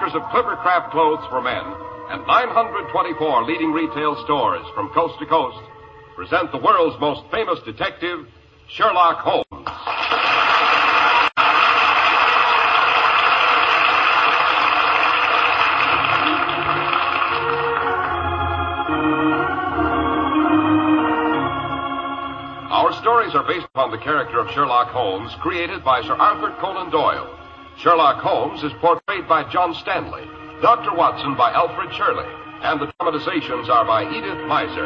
stores of Clippercraft clothes for men and 924 leading retail stores from coast to coast present the world's most famous detective, Sherlock Holmes. Our stories are based upon the character of Sherlock Holmes, created by Sir Arthur Conan Doyle. Sherlock Holmes is portrayed by John Stanley, Dr. Watson by Alfred Shirley, and the dramatizations are by Edith Meiser.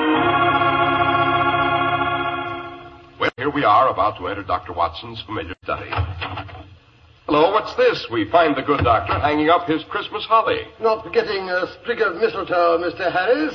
Well, here we are, about to enter Dr. Watson's familiar study. Hello, what's this? We find the good doctor hanging up his Christmas holly. Not forgetting a sprig of mistletoe, Mr. Harris.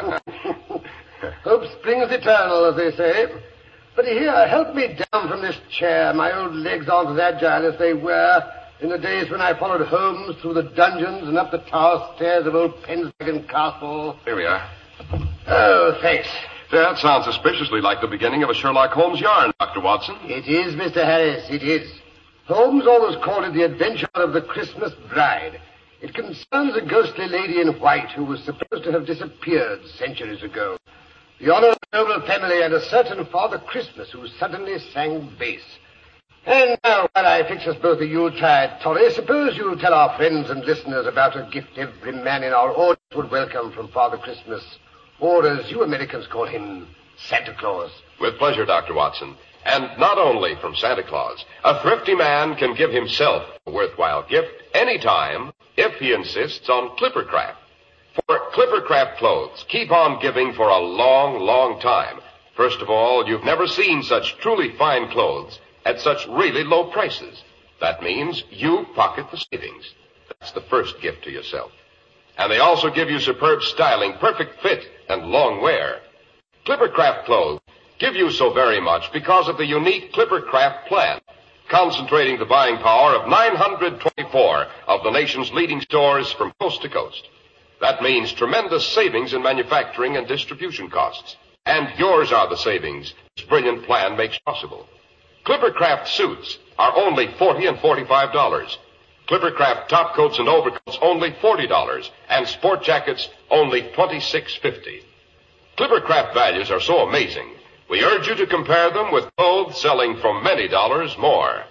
Hope springs eternal, as they say. But here, help me down from this chair. My old legs aren't as agile as they were in the days when I followed Holmes through the dungeons and up the tower stairs of old Pendragon Castle. Here we are. Oh, thanks. That sounds suspiciously like the beginning of a Sherlock Holmes yarn, Dr. Watson. It is, Mr. Harris, it is. Holmes always called it the adventure of the Christmas bride. It concerns a ghostly lady in white who was supposed to have disappeared centuries ago. The honor of a noble family and a certain Father Christmas who suddenly sang bass. And now, while I fix us both a Yuletide toddy, suppose you tell our friends and listeners about a gift every man in our audience would welcome from Father Christmas, or as you Americans call him, Santa Claus. With pleasure, Dr. Watson. And not only from Santa Claus. A thrifty man can give himself a worthwhile gift anytime if he insists on Clippercraft. For Clippercraft clothes keep on giving for a long, long time. First of all, you've never seen such truly fine clothes at such really low prices. That means you pocket the savings. That's the first gift to yourself. And they also give you superb styling, perfect fit, and long wear. Clippercraft clothes give you so very much because of the unique Clippercraft plan, concentrating the buying power of 924 of the nation's leading stores from coast to coast. That means tremendous savings in manufacturing and distribution costs. And yours are the savings this brilliant plan makes possible. Clippercraft suits are only $40 and $45. Clippercraft top coats and overcoats only $40. And sport jackets only $26.50. Clippercraft values are so amazing, we urge you to compare them with clothes selling for many dollars more.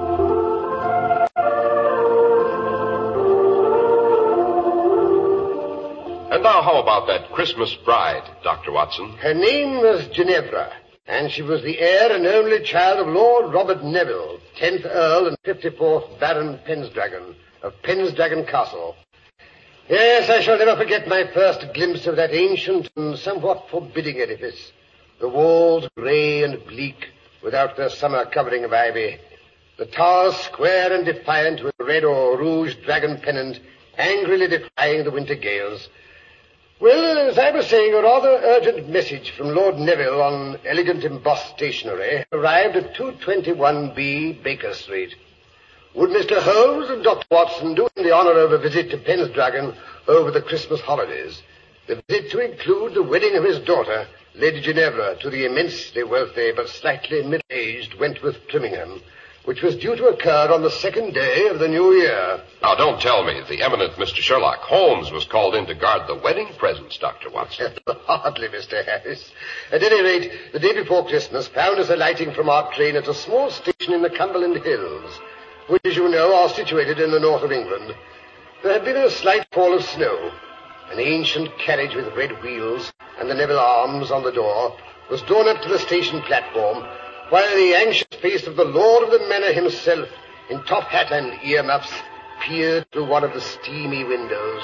And now, how about that Christmas bride, Dr. Watson? Her name was Ginevra, and she was the heir and only child of Lord Robert Neville, 10th Earl and 54th Baron Pendragon, of Pendragon Castle. Yes, I shall never forget my first glimpse of that ancient and somewhat forbidding edifice. The walls grey and bleak, without their summer covering of ivy. The towers square and defiant, with a red or rouge dragon pennant, angrily defying the winter gales. Well, as I was saying, a rather urgent message from Lord Neville on elegant embossed stationery arrived at 221B Baker Street. Would Mr. Holmes and Dr. Watson do him the honor of a visit to Pendragon over the Christmas holidays? The visit to include the wedding of his daughter, Lady Ginevra, to the immensely wealthy but slightly middle-aged Wentworth Trimingham, which was due to occur on the second day of the new year. Now, don't tell me the eminent Mr. Sherlock Holmes was called in to guard the wedding presents, Dr. Watson. Hardly, Mr. Harris. At any rate, the day before Christmas found us alighting from our train at a small station in the Cumberland Hills, which, as you know, are situated in the north of England. There had been a slight fall of snow. An ancient carriage with red wheels and the Neville arms on the door was drawn up to the station platform, while the anxious face of the lord of the manor himself, in top hat and earmuffs, peered through one of the steamy windows.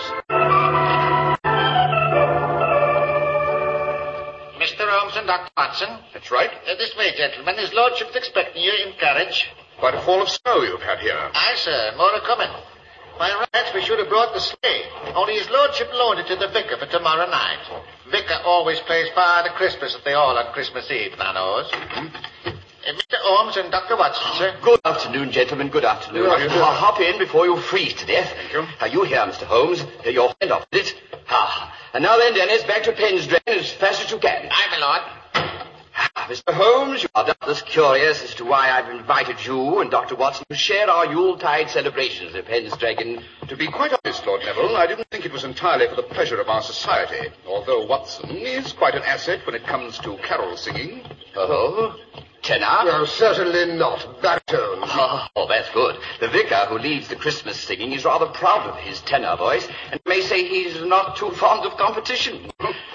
Mr. Holmes and Dr. Watson. That's right. This way, gentlemen. His lordship's expecting you in carriage. Quite a fall of snow you've had here. Aye, sir. More are coming. By rights, we should have brought the sleigh. Only his lordship loaned it to the vicar for tomorrow night. Vicar always plays Father Christmas at the Hall on Christmas Eve, thou knows. Mr. Holmes and Dr. Watson, sir. Good afternoon, gentlemen. Good afternoon. I'll hop in before you freeze to death. Thank you. Are you here, Mr. Holmes? Your friend offered it. And now then, Dennis, back to Pendragon as fast as you can. Aye, my lord. Mr. Holmes, you are doubtless curious as to why I've invited you and Dr. Watson to share our Yuletide celebrations at Pendragon. To be quite honest, Lord Neville, I didn't think it was entirely for the pleasure of our society, although Watson is quite an asset when it comes to carol singing. Oh? Tenor? No, certainly not. Baritone. Oh, that's good. The vicar who leads the Christmas singing is rather proud of his tenor voice, and may say he's not too fond of competition.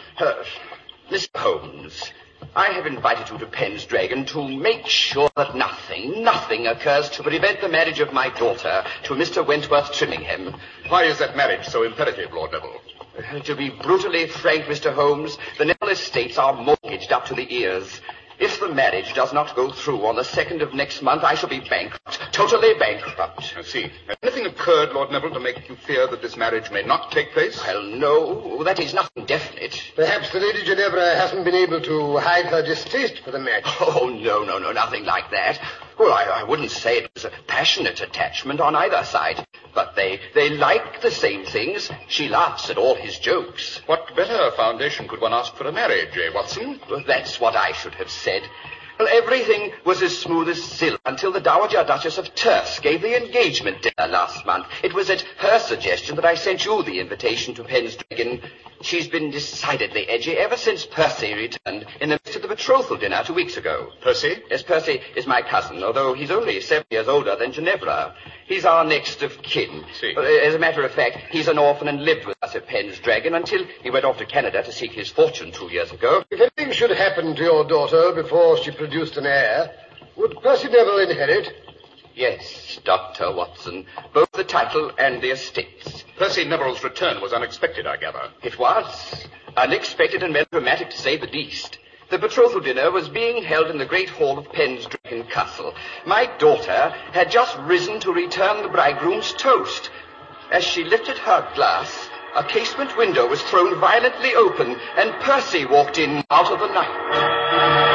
Mr. Holmes, I have invited you to Pendragon to make sure that nothing occurs to prevent the marriage of my daughter to Mr. Wentworth Trimmingham. Why is that marriage so imperative, Lord Neville? To be brutally frank, Mr. Holmes, the Neville estates are mortgaged up to the ears. If the marriage does not go through on the 2nd of next month, I shall be bankrupt. Totally bankrupt. I see. Has anything occurred, Lord Neville, to make you fear that this marriage may not take place? Well, no, that is nothing definite. Perhaps the Lady Ginevra hasn't been able to hide her distaste for the match. Oh, no, nothing like that. Well, I wouldn't say it was a passionate attachment on either side. But they like the same things. She laughs at all his jokes. What better foundation could one ask for a marriage, Watson? Well, that's what I should have said. Well, everything was as smooth as silk until the Dowager Duchess of Terce gave the engagement dinner last month. It was at her suggestion that I sent you the invitation to Pendragon. She's been decidedly edgy ever since Percy returned in the midst of the betrothal dinner 2 weeks ago. Percy? Yes, Percy is my cousin, although he's only 7 years older than Ginevra. He's our next of kin. See. As a matter of fact, he's an orphan and lived with us at Pendragon until he went off to Canada to seek his fortune 2 years ago. If anything should happen to your daughter before she produced an heir, would Percy Neville inherit? Yes, Dr. Watson. Both the title and the estates. Percy Neville's return was unexpected, I gather. It was. Unexpected and melodramatic, to say the least. The betrothal dinner was being held in the great hall of Pendragon Castle. My daughter had just risen to return the bridegroom's toast. As she lifted her glass, a casement window was thrown violently open, and Percy walked in out of the night.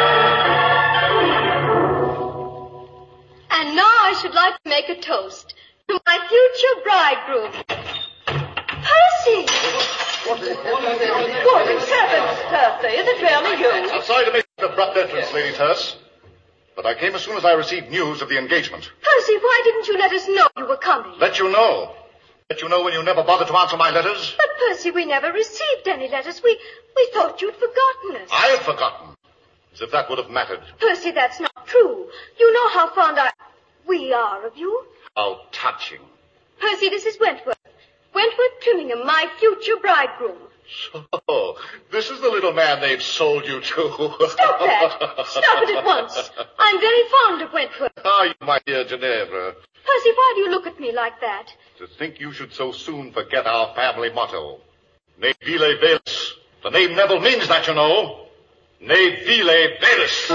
And now I should like to make a toast to my future bridegroom. Percy! Good heavens, Percy, is it really you? I'm sorry to make an abrupt entrance, Lady Terce, but I came as soon as I received news of the engagement. Percy, why didn't you let us know you were coming? Let you know. Let you know when you never bothered to answer my letters. But, Percy, we never received any letters. We thought you'd forgotten us. I had forgotten. As if that would have mattered. Percy, that's not true. You know how fond we are of you. How touching. Percy, this is Wentworth. Wentworth Trimmingham, my future bridegroom. So, this is the little man they've sold you to. Stop that. Stop it at once. I'm very fond of Wentworth. Ah, my dear Ginevra. Percy, why do you look at me like that? To think you should so soon forget our family motto. Ne vile velis. The name Neville means that, you know. Ne vile velis.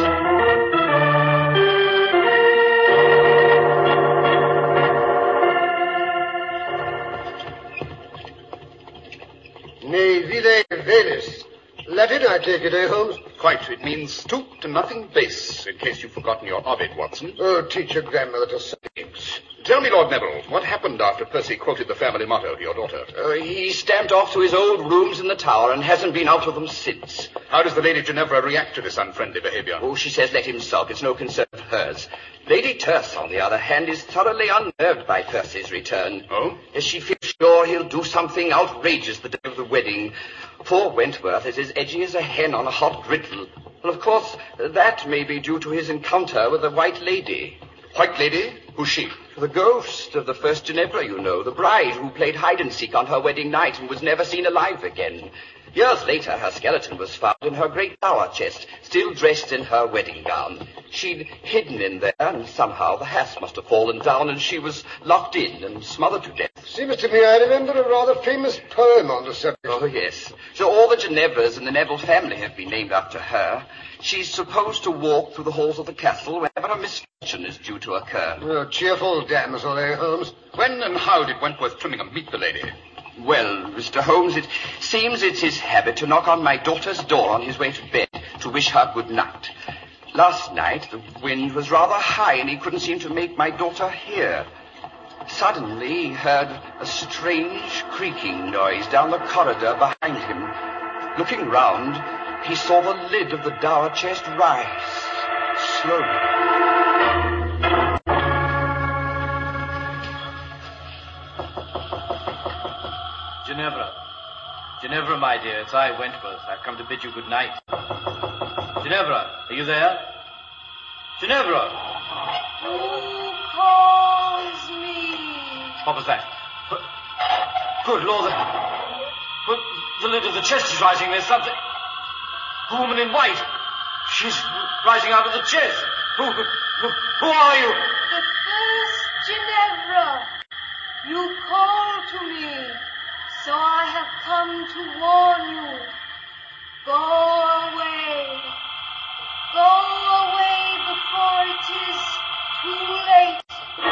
Ne vile velis. Latin, I take it, Holmes? Quite. It means stoop to nothing base, in case you've forgotten your Ovid, Watson. Oh, teach your grandmother to say. Tell me, Lord Neville, what happened after Percy quoted the family motto to your daughter? He stamped off to his old rooms in the tower and hasn't been out of them since. How does the Lady Ginevra react to this unfriendly behavior? Oh, she says let him sulk. It's no concern of hers. Lady Terce, on the other hand, is thoroughly unnerved by Percy's return. Oh? As she feels sure he'll do something outrageous the day of the wedding. Poor Wentworth is as edgy as a hen on a hot griddle. Well, of course, that may be due to his encounter with the White Lady. White Lady? Who's she? The ghost of the first Ginevra, you know, the bride who played hide-and-seek on her wedding night and was never seen alive again. Years later, her skeleton was found in her great dower chest, still dressed in her wedding gown. She'd hidden in there, and somehow the hasp must have fallen down, and she was locked in and smothered to death. Seems to me I remember a rather famous poem on the subject. Oh, yes. So all the Ginevras in the Neville family have been named after her. She's supposed to walk through the halls of the castle whenever a misfortune is due to occur. Oh, cheerful damsel, Holmes? When and how did Wentworth Trimmingham meet the lady? Well, Mr. Holmes, it seems it's his habit to knock on my daughter's door on his way to bed to wish her good night. Last night, the wind was rather high and he couldn't seem to make my daughter hear. Suddenly, he heard a strange creaking noise down the corridor behind him. Looking round, he saw the lid of the dower chest rise slowly. Ginevra, my dear, it's I, Wentworth. I've come to bid you good night. Ginevra, are you there? Ginevra! Who calls me? What was that? Good Lord, the lid of the chest is rising. There's something. A woman in white. She's rising out of the chest. Who are you? The first Ginevra. You called to me, so I have come to warn you. Go away. Go away before it is too late.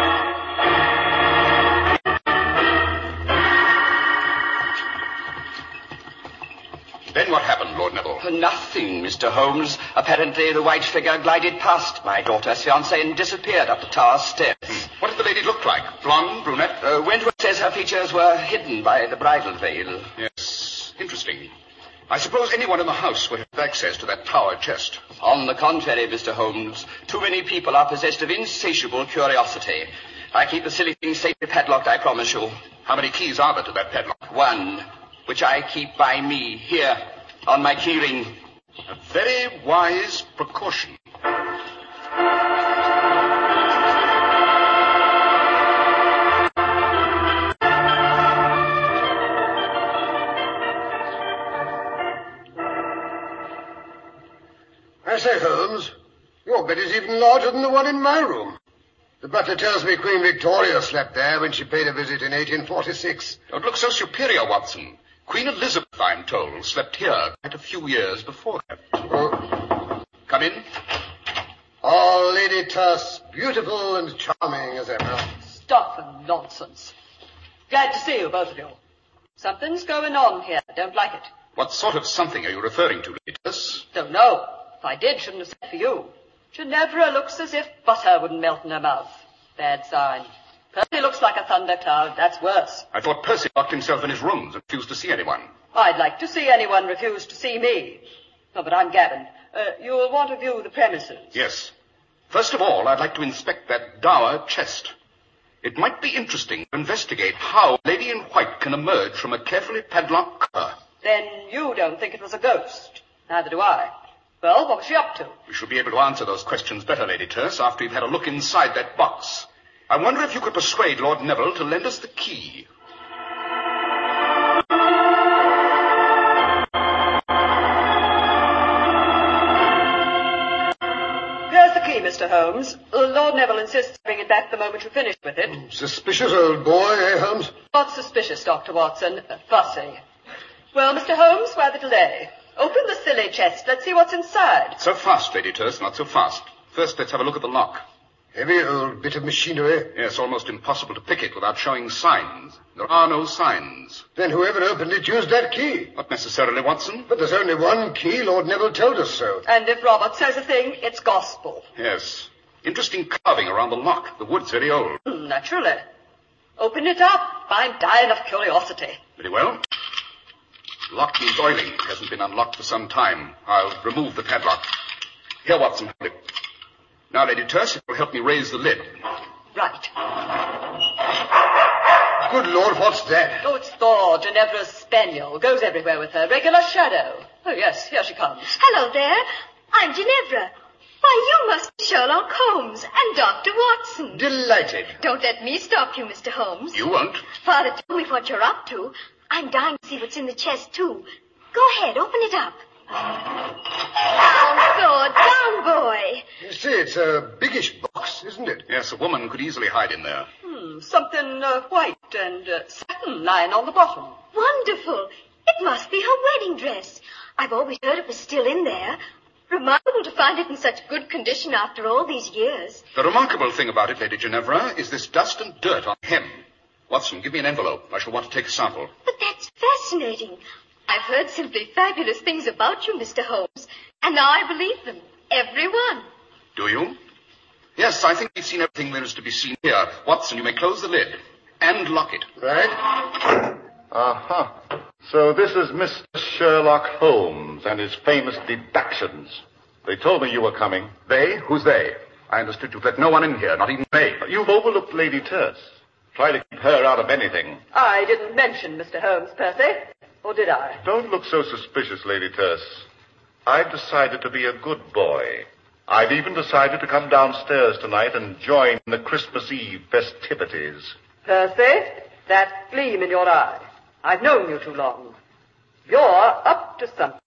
Then what happened, Lord Neville? Nothing, Mr. Holmes. Apparently the white figure glided past my daughter's fiancé and disappeared up the tower stairs. What did the lady look like? Blonde, brunette? Wentworth says her features were hidden by the bridal veil. Yes, interesting. I suppose anyone in the house would have access to that tower chest. On the contrary, Mr. Holmes, too many people are possessed of insatiable curiosity. I keep the silly thing safely padlocked, I promise you. How many keys are there to that padlock? One, which I keep by me, here, on my keyring. A very wise precaution. I say, Holmes, your bed is even larger than the one in my room. The butler tells me Queen Victoria slept there when she paid a visit in 1846. Don't look so superior, Watson. Queen Elizabeth, I'm told, slept here quite a few years before that. Oh. Come in. Oh, Lady Tuss, beautiful and charming as ever. Stuff and nonsense. Glad to see you, both of you. Something's going on here. Don't like it. What sort of something are you referring to, Lady Tuss? Don't know. If I did, shouldn't have said for you. Ginevra looks as if butter wouldn't melt in her mouth. Bad sign. Percy looks like a thundercloud. That's worse. I thought Percy locked himself in his rooms and refused to see anyone. I'd like to see anyone refuse to see me. No, but I'm Gavin. You'll want to view the premises. Yes. First of all, I'd like to inspect that dower chest. It might be interesting to investigate how a lady in white can emerge from a carefully padlocked cover. Then you don't think it was a ghost. Neither do I. Well, what was she up to? We shall be able to answer those questions better, Lady Tuss, after you've had a look inside that box. I wonder if you could persuade Lord Neville to lend us the key. Here's the key, Mr. Holmes. Lord Neville insists bring it back the moment you finish with it. Suspicious old boy, eh, Holmes? Not suspicious, Dr. Watson. Fussy. Well, Mr. Holmes, why the delay? Open the silly chest. Let's see what's inside. So fast, Lady Tuss, not so fast. First, let's have a look at the lock. Heavy old bit of machinery. Yes, almost impossible to pick it without showing signs. There are no signs. Then whoever opened it used that key. Not necessarily, Watson. But there's only one key. Lord Neville told us so. And if Robert says a thing, it's gospel. Yes. Interesting carving around the lock. The wood's very old. Naturally. Open it up. I'm dying of curiosity. Very well. Lock needs oiling. It hasn't been unlocked for some time. I'll remove the padlock. Here, Watson, hold it. Now, Lady Tuss, it will help me raise the lid. Right. Good Lord, what's that? Oh, it's Thor, Ginevra's spaniel. Goes everywhere with her. Regular shadow. Oh, yes, here she comes. Hello there. I'm Ginevra. Why, you must be Sherlock Holmes and Dr. Watson. Delighted. Don't let me stop you, Mr. Holmes. You won't. Father told me what you're up to. I'm dying to see what's in the chest, too. Go ahead, open it up. Down, Thor, down, boy. You see, it's a biggish box, isn't it? Yes, a woman could easily hide in there. Something white and satin lying on the bottom. Wonderful. It must be her wedding dress. I've always heard it was still in there. Remarkable to find it in such good condition after all these years. The remarkable thing about it, Lady Ginevra, is this dust and dirt on the hem. Watson, give me an envelope. I shall want to take a sample. But that's fascinating. I've heard simply fabulous things about you, Mr. Holmes, and now I believe them. Every one. Do you? Yes, I think we've seen everything there is to be seen here. Watson, you may close the lid and lock it. Right. Uh-huh. So this is Mr. Sherlock Holmes and his famous deductions. They told me you were coming. They? Who's they? I understood you'd let no one in here, not even May. You've overlooked Lady Terse. Try to keep her out of anything. I didn't mention Mr. Holmes, Percy. Or did I? Don't look so suspicious, Lady Terse. I've decided to be a good boy. I've even decided to come downstairs tonight and join the Christmas Eve festivities. Percy, that gleam in your eye. I've known you too long. You're up to something.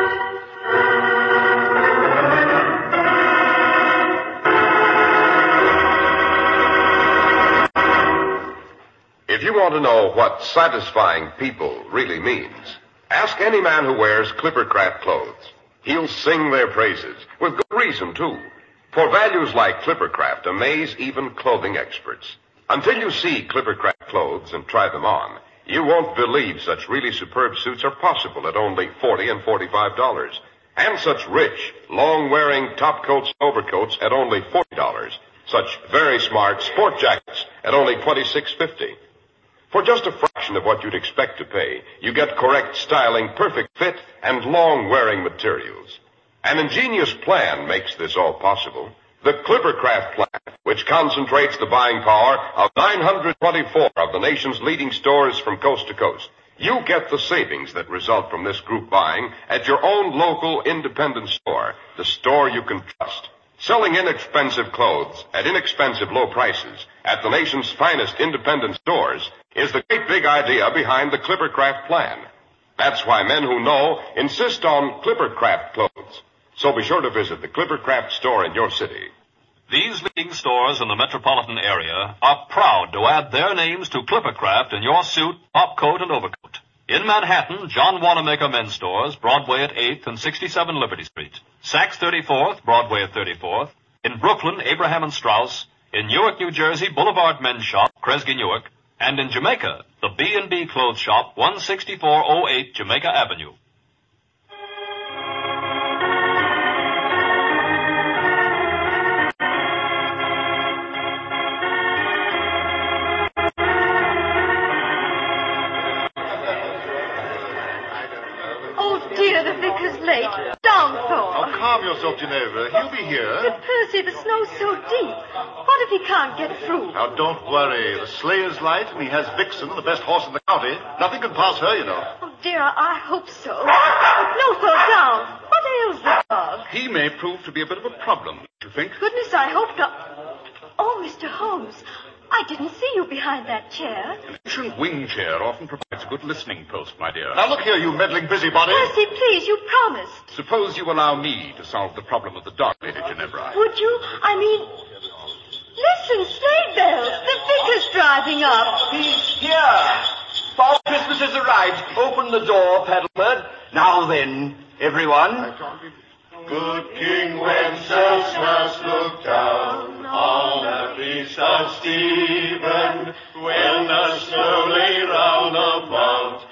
If you want to know what satisfying people really means, ask any man who wears Clippercraft clothes. He'll sing their praises, with good reason, too. For values like Clippercraft amaze even clothing experts. Until you see Clippercraft clothes and try them on, you won't believe such really superb suits are possible at only $40 and $45. And such rich, long-wearing top coats and overcoats at only $40. Such very smart sport jackets at only $26.50. For just a fraction of what you'd expect to pay, you get correct styling, perfect fit, and long-wearing materials. An ingenious plan makes this all possible. The Clippercraft plan, which concentrates the buying power of 924 of the nation's leading stores from coast to coast. You get the savings that result from this group buying at your own local independent store, the store you can trust. Selling inexpensive clothes at inexpensive low prices at the nation's finest independent stores is the great big idea behind the Clippercraft plan. That's why men who know insist on Clippercraft clothes. So be sure to visit the Clippercraft store in your city. These leading stores in the metropolitan area are proud to add their names to Clippercraft in your suit, top coat, and overcoat. In Manhattan, John Wanamaker Men's Stores, Broadway at 8th and 67 Liberty Street. Saks 34th, Broadway at 34th. In Brooklyn, Abraham and Strauss. In Newark, New Jersey, Boulevard Men's Shop, Kresge Newark. And in Jamaica, the B&B Clothes Shop, 16408 Jamaica Avenue. The vicar's late. Downpour. Oh, calm yourself, Ginevra. He'll be here. But Percy, the snow's so deep. What if he can't get through? Now, don't worry. The sleigh is light, and he has Vixen, the best horse in the county. Nothing can pass her, you know. Oh, dear, I hope so. No, fall down. What ails the dog? He may prove to be a bit of a problem, don't you think? Goodness, I hope not. Oh, Mr. Holmes, I didn't see you behind that chair. An ancient wing chair often provides a good listening post, my dear. Now, look here, you meddling busybody. Percy, please, you promised. Suppose you allow me to solve the problem of the dog, Lady Ginevra. Would you? I mean, listen, sleigh bells. The vicar's driving up. He's here. Father Christmas has arrived. Open the door, Paddleford. Now then, everyone. Good King Wenceslas looked down on the feast of Stephen when the snow lay round about.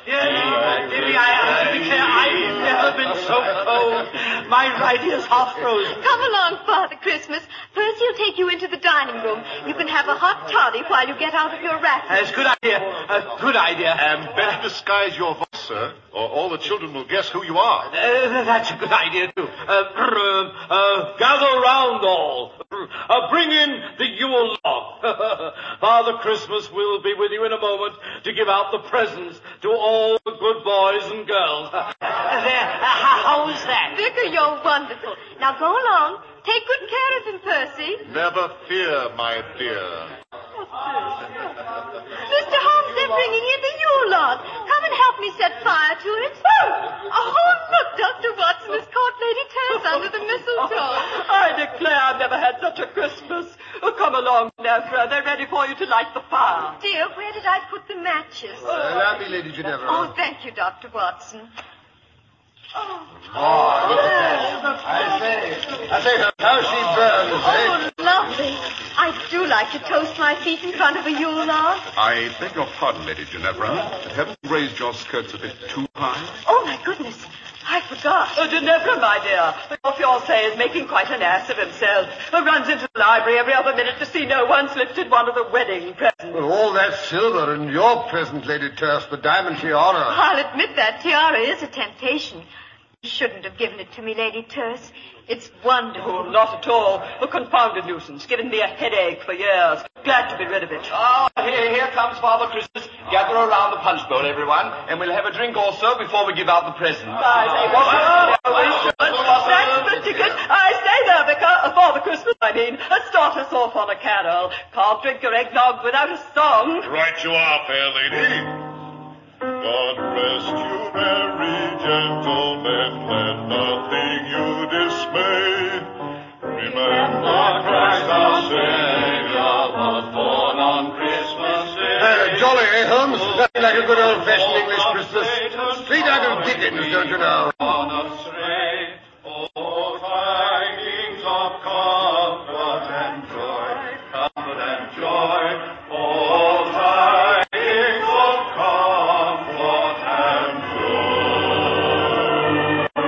I've never been so cold. My right ear's half frozen. Come along, Father Christmas. Percy will take you into the dining room. You can have a hot toddy while you get out of your wrap. That's a good idea. A good idea. And better disguise your voice, sir, or all the children will guess who you are. That's a good idea, too. Gather round all. Bring in the Yule log. Father Christmas will be with you in a moment to give out the presents to all the good boys and girls. How is that? Vicar, you're wonderful. Now go along. Take good care of him, Percy. Never fear, my dear. Mr. Holmes, they're bringing in the Yule log. Come and help me set fire to it. Oh, look, Dr. Watson has caught Lady Terse under the mistletoe. I declare I've never had such a Christmas. Oh, come along, Ginevra. They're ready for you to light the fire. Dear, where did I put the matches? Allow me, Lady Ginevra. Oh, thank you, Dr. Watson. Oh, look at that. I say, how she burns, Oh, lovely. I do like to toast my feet in front of a Yule log. I beg your pardon, Lady Ginevra. Haven't you raised your skirts a bit too high? Oh, my goodness. I forgot. gosh. Ginevra, my dear, your fiancé is making quite an ass of himself. Runs into the library every other minute to see no one's lifted one of the wedding presents. Well, all that silver and your present, Lady Terce, the diamond tiara. I'll admit that tiara is a temptation. You shouldn't have given it to me, Lady Terce. It's wonderful. Oh, not at all. A confounded nuisance. Given me a headache for years. Glad to be rid of it. Oh, here comes Father Christmas. Gather around the punch bowl, everyone, and we'll have a drink also before we give out the presents. That's the ticket. I say there, Vicar. Father Christmas, I mean. Start us off on a carol. Can't drink your eggnog without a song. Right you are, fair lady. God rest you, merry gentlemen, let nothing you dismay. Remember Christ our Savior was born on Christmas Day. Jolly, eh, Holmes? Nothing like a good old-fashioned English Christmas. Straight out of Dickens, don't you know? On a stray, oh, tidings of comfort and joy, comfort and joy, oh, tidings of comfort and joy.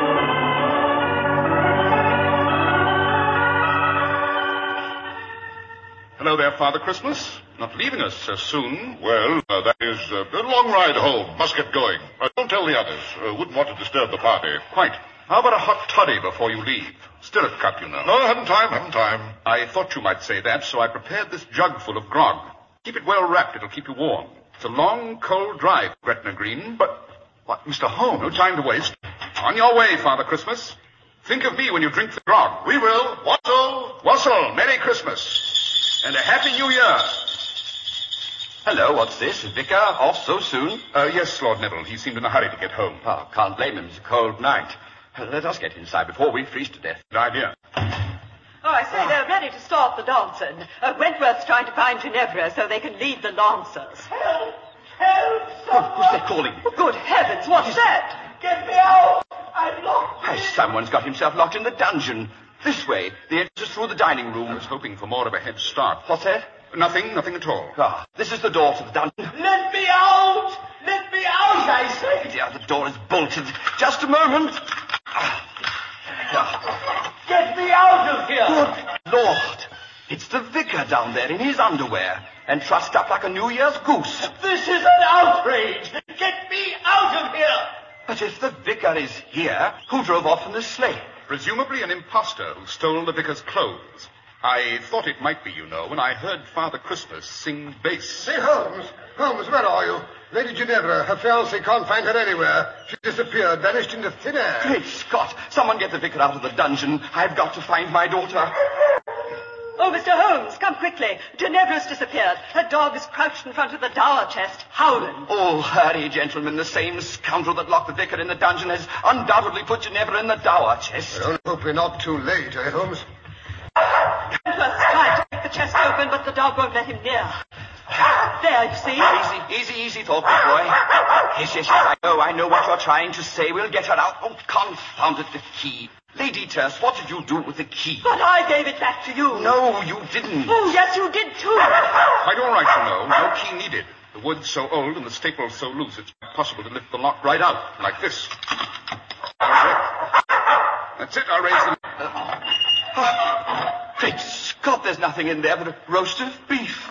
Hello there, Father Christmas. Not leaving us so soon. Well, that is a long ride home. Must get going. Don't tell the others. Wouldn't want to disturb the party. Quite. How about a hot toddy before you leave? Stirrup cup, you know. No, haven't time. I thought you might say that, so I prepared this jug full of grog. Keep it well wrapped. It'll keep you warm. It's a long, cold drive, Gretna Green, but... What, Mr. Holmes? No time to waste. On your way, Father Christmas. Think of me when you drink the grog. We will. Wassel, Merry Christmas. And a Happy New Year. Hello, what's this? Vicar off so soon? Yes, Lord Neville. He seemed in a hurry to get home. Oh, can't blame him. It's a cold night. Let us get inside before we freeze to death. Good idea. Oh, I say they're ready to start the dancing. Wentworth's trying to find Ginevra so they can lead the lancers. Help! Who's that calling? Oh, good heavens, what's that? Get me out! I'm locked. Why, someone's got himself locked in the dungeon. This way. The entrance is through the dining room. I was hoping for more of a head start. What's that? Nothing at all. Ah, this is the door to the dungeon. Let me out! Let me out, I say! Yeah, the door is bolted. Just a moment. Get me out of here! Good Lord. It's the vicar down there in his underwear and trussed up like a New Year's goose. This is an outrage! Get me out of here! But if the vicar is here, who drove off in the sleigh? Presumably an impostor who stole the vicar's clothes. I thought it might be, you know, when I heard Father Christmas sing bass. Say, Holmes, where are you? Lady Ginevra, her fiancé can't find her anywhere. She disappeared, vanished into thin air. Great Scott! Someone get the vicar out of the dungeon. I've got to find my daughter. Oh, Mr. Holmes, come quickly. Ginevra's disappeared. Her dog is crouched in front of the dower chest, howling. Oh, hurry, gentlemen. The same scoundrel that locked the vicar in the dungeon has undoubtedly put Ginevra in the dower chest. I hope we're not too late, eh, Holmes? Wentworth's tried to break the chest open, but the dog won't let him near. There, you see? Easy, thoughtful boy. Yes, I know what you're trying to say. We'll get her out. Oh, confound it, the key. Lady Terce, what did you do with the key? But I gave it back to you. No, you didn't. Oh, yes, you did, too. Quite all right, you know. No key needed. The wood's so old and the staple's so loose, it's possible to lift the lock right out, like this. That's it, I'll raise the... Great Scott, there's nothing in there but a roast of beef.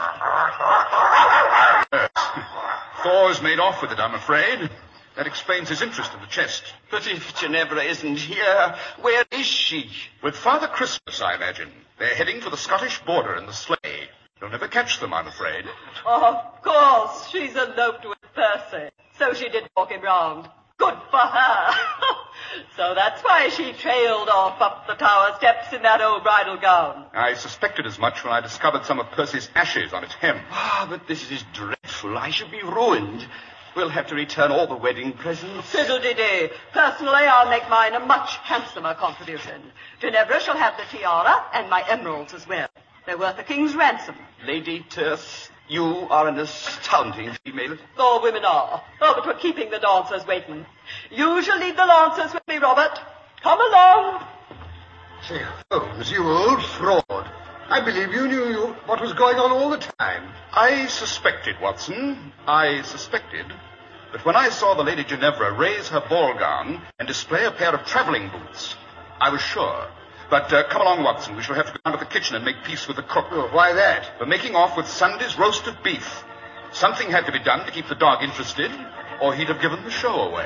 Yes. Thor's made off with it, I'm afraid. That explains his interest in the chest. But if Ginevra isn't here, where is she? With Father Christmas, I imagine. They're heading for the Scottish border in the sleigh. You'll never catch them, I'm afraid. Oh, of course. She's eloped with Percy. So she did walk him round. Good for her. So that's why she trailed off up the tower steps in that old bridal gown. I suspected as much when I discovered some of Percy's ashes on its hem. But this is dreadful. I should be ruined. We'll have to return all the wedding presents. Fiddle-dee-dee. Personally, I'll make mine a much handsomer contribution. Ginevra shall have the tiara and my emeralds as well. They're worth a king's ransom. Lady Terce, you are an astounding female. All women are. Oh, but we're keeping the dancers waiting. You shall lead the lancers with me, Robert. Come along. Say, Holmes, you old fraud. I believe you knew what was going on all the time. I suspected, Watson. I suspected. But when I saw the Lady Ginevra raise her ball gown and display a pair of traveling boots, I was sure. But come along, Watson. We shall have to go down to the kitchen and make peace with the cook. Oh, why that? We're making off with Sunday's roast of beef. Something had to be done to keep the dog interested, or he'd have given the show away.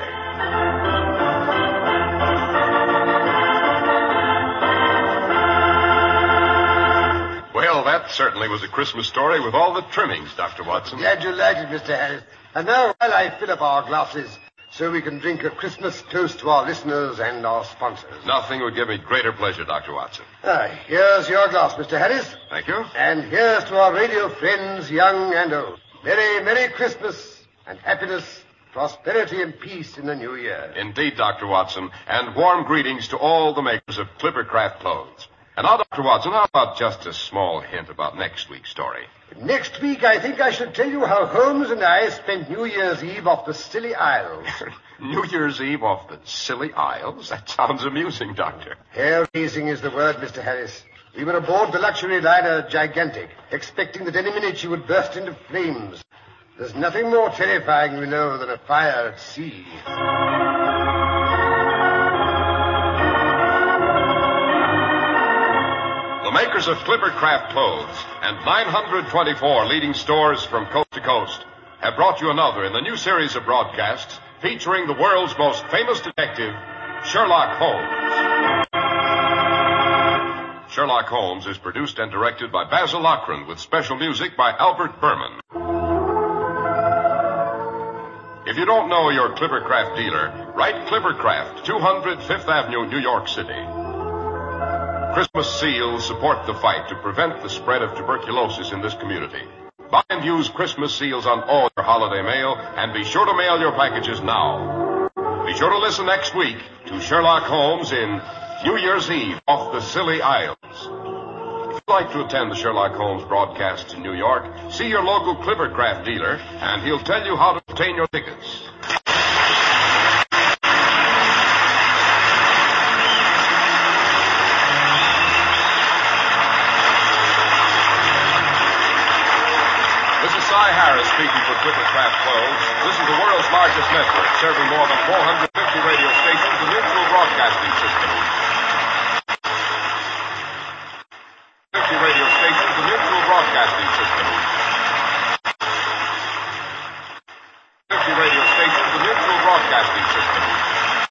Well, that certainly was a Christmas story with all the trimmings, Dr. Watson. Glad you liked it, Mr. Harris. And now, while I fill up our glasses, so we can drink a Christmas toast to our listeners and our sponsors. Nothing would give me greater pleasure, Dr. Watson. Here's your glass, Mr. Harris. Thank you. And here's to our radio friends, young and old. Merry, Merry Christmas and happiness, prosperity and peace in the new year. Indeed, Dr. Watson, and warm greetings to all the makers of Clippercraft clothes. And now, Dr. Watson, how about just a small hint about next week's story? Next week, I think I should tell you how Holmes and I spent New Year's Eve off the Scilly Isles. New Year's Eve off the Scilly Isles? That sounds amusing, Doctor. Hair-raising is the word, Mr. Harris. We were aboard the luxury liner Gigantic, expecting that any minute she would burst into flames. There's nothing more terrifying, you know, than a fire at sea. The makers of Clippercraft clothes and 924 leading stores from coast to coast have brought you another in the new series of broadcasts featuring the world's most famous detective, Sherlock Holmes. Sherlock Holmes is produced and directed by Basil Lochran with special music by Albert Berman. If you don't know your Clippercraft dealer, write Clippercraft, 200 Fifth Avenue, New York City. Christmas seals support the fight to prevent the spread of tuberculosis in this community. Buy and use Christmas seals on all your holiday mail, and be sure to mail your packages now. Be sure to listen next week to Sherlock Holmes in New Year's Eve off the Scilly Isles. If you'd like to attend the Sherlock Holmes broadcasts in New York, see your local Clippercraft dealer, and he'll tell you how to obtain your tickets. Cy Harris speaking for Clippercraft Clothes. This is the world's largest network, serving more than 450 radio stations and mutual broadcasting system. 50 radio stations and mutual broadcasting system.